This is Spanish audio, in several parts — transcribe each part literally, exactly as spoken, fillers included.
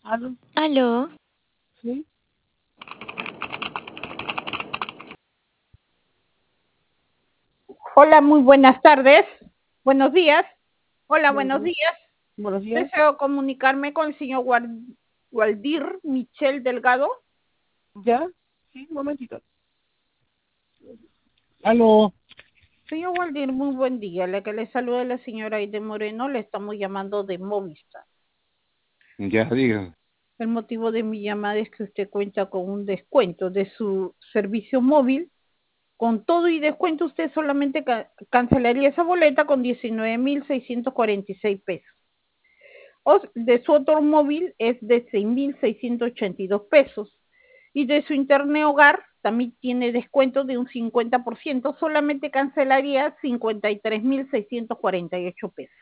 ¿Aló? Aló, ¿Sí? Hola, muy buenas tardes. Buenos días. Hola, Buenos buenos días. días. Buenos días. Deseo comunicarme con el señor Guar- Waldir Michel Delgado. ¿Ya? Sí, un momentito. Aló. Señor Waldir, muy buen día. La que le saluda la señora Aide Moreno, le estamos llamando de Movistar. Ya, diga. El motivo de mi llamada es que usted cuenta con un descuento de su servicio móvil. Con todo y descuento, usted solamente ca- cancelaría esa boleta con diecinueve mil seiscientos cuarenta y seis pesos. O de su otro móvil es de seis mil seiscientos ochenta y dos pesos. Y de su internet hogar también tiene descuento de un cincuenta por ciento, solamente cancelaría cincuenta y tres mil seiscientos cuarenta y ocho pesos.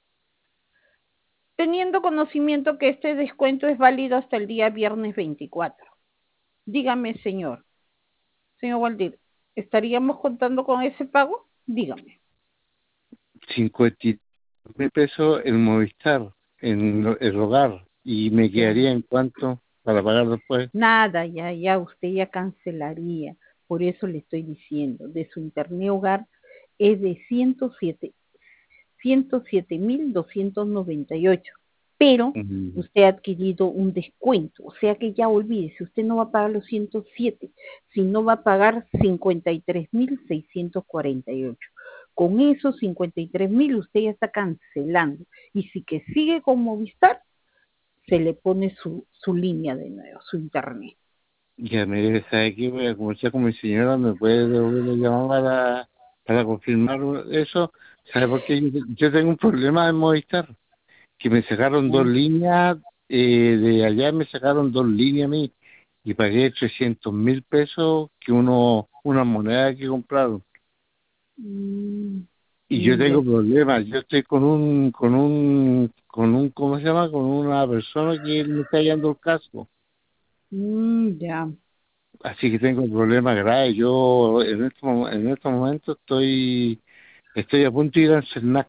Teniendo conocimiento que este descuento es válido hasta el día viernes veinticuatro. Dígame, señor, señor Waldir, ¿estaríamos contando con ese pago? Dígame. cincuenta mil pesos en Movistar, en lo- el hogar. ¿Y me Ya. quedaría en cuánto para pagar después? Nada, ya, ya, usted ya cancelaría. Por eso le estoy diciendo, de su internet hogar es de ciento siete ciento siete mil doscientos noventa y ocho, pero Mm, usted ha adquirido un descuento, o sea que ya olvídese, usted no va a pagar los ciento siete, sino va a pagar cincuenta y tres mil seiscientos cuarenta y ocho. Con esos cincuenta y tres mil usted ya está cancelando, y si que sigue con Movistar, se le pone su, su línea de nuevo, su internet. Ya me sabe que voy a conversar con mi señora, me puede devolver la llamada para, para confirmar eso. ¿Sabe por qué? Yo, yo tengo un problema en Movistar, que me sacaron dos ¿No? líneas, eh, de allá me sacaron dos líneas a mí, y pagué trescientos mil pesos que uno, una moneda que compraron. Mm, Y yo ya, tengo problemas, yo estoy con un, con un, con un, ¿cómo se llama? Con una persona que él me está llevando el caso. mm, ya, Así que tengo problemas graves. Yo en este, mo- en este momento estoy, estoy a punto de ir al CERNAC.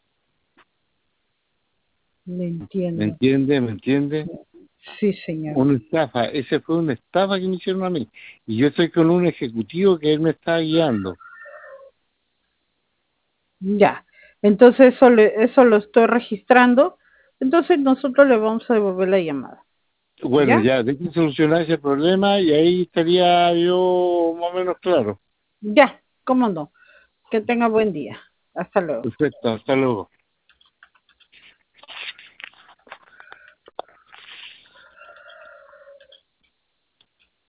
le ¿Me entiendo. entiende? ¿Me entiende? Sí, señor. Una estafa, ese fue una estafa que me hicieron a mí. Y yo estoy con un ejecutivo que él me está guiando. Ya. Entonces eso, le, eso lo estoy registrando. Entonces nosotros le vamos a devolver la llamada. Bueno, ¿Ya? ya, de que solucionar ese problema y ahí estaría yo más o menos claro. Ya, cómo no. Que tenga buen día. Hasta luego. Perfecto, hasta luego.